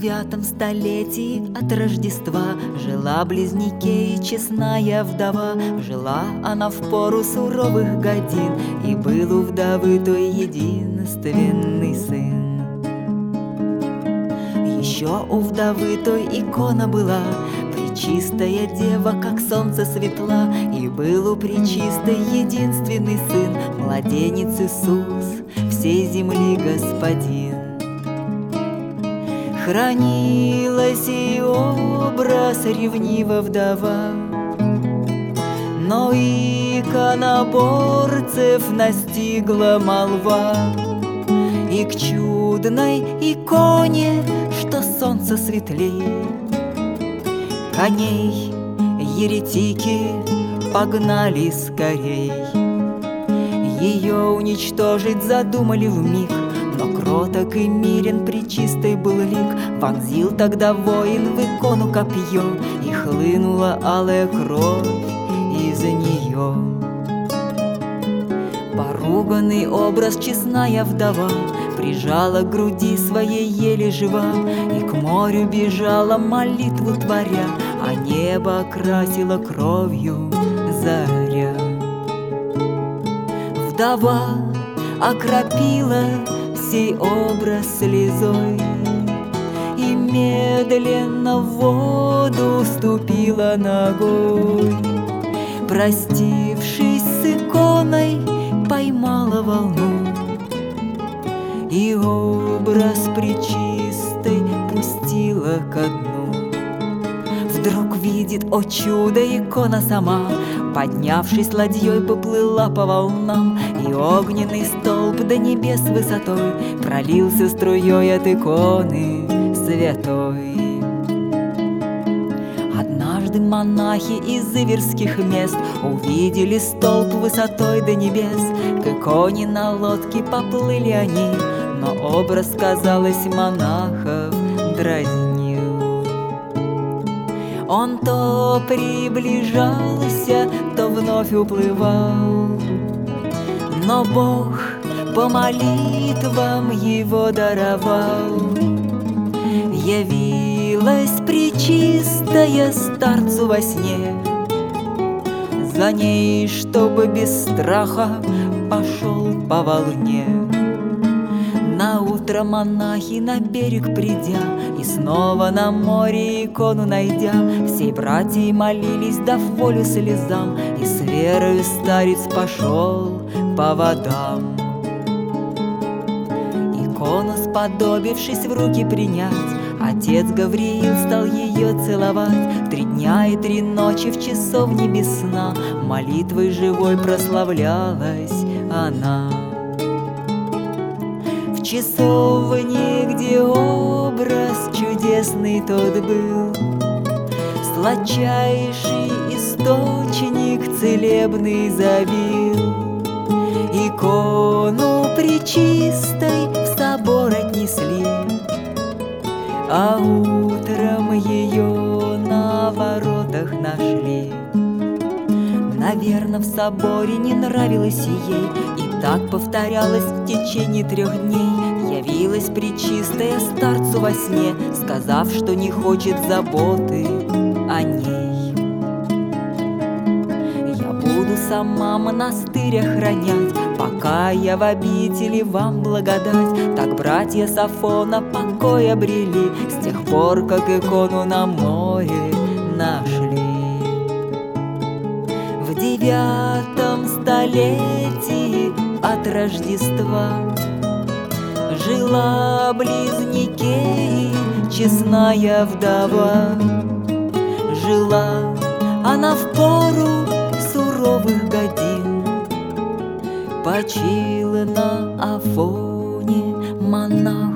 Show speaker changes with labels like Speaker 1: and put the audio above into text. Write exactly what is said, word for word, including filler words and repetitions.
Speaker 1: девятом столетии от Рождества жила близ Никеи честная вдова. Жила она в пору суровых годин, и был у вдовы той единственный сын. Еще у вдовы той икона была, пречистая дева, как солнце светла, и был у пречистой единственный сын, младенец Иисус, всей земли господин. Хранила сей образ ревнива вдова, но иконоборцев настигла молва, и к чудной иконе, что солнце светлей, коней еретики погнали скорей. Ее уничтожить задумали вмиг, но кроток и мирен пречистый был лик. Вонзил тогда воин в икону копье, и хлынула алая кровь из нее. Поруганный образ честная вдова прижала к груди своей еле жива, и к морю бежала молитву творя, а небо окрасила кровью заря. Вдова окропила сей образ слезой и медленно в воду ступила ногой. Простившись с иконой, поймала волну, и образ пречистой пустила ко дну. Вдруг видит, о чудо, икона сама, поднявшись ладьей, поплыла по волнам, и огненный столб до небес высотой пролился струей от иконы святой. Однажды монахи из иверских мест увидели столб высотой до небес. К иконе на лодке поплыли они, но образ, казалось, монахов дразнил. Он то приближался, то вновь уплывал, но Бог по молитвам его даровал. Явилась пречистая старцу во сне, за ней, чтобы без страха пошел по волне. Наутро монахи на берег придя, и снова на море икону найдя, всей братьей молились, дав волю слезам, и с верою старец пошел по водам. Икону, сподобившись в руки принять, отец Гавриил стал ее целовать. Три дня и три ночи в часовне без сна молитвой живой прославлялась она. В часовне, где образ чудесный тот был, сладчайший источник целебный забил. Икону пречистой в собор отнесли, а утром ее на воротах нашли. Наверно, в соборе не нравилось ей, и так повторялось в течение трех дней. Явилась пречистая старцу во сне, сказав, что не хочет заботы о ней. Я буду сама монастырь охранять, пока я в обители вам благодать. Так братья с Афона покой обрели, с тех пор, как икону на море нашли. В девятом столетии от Рождества жила близ Никеи честная вдова. Жила она в пору суровых годин, почил на Афоне монах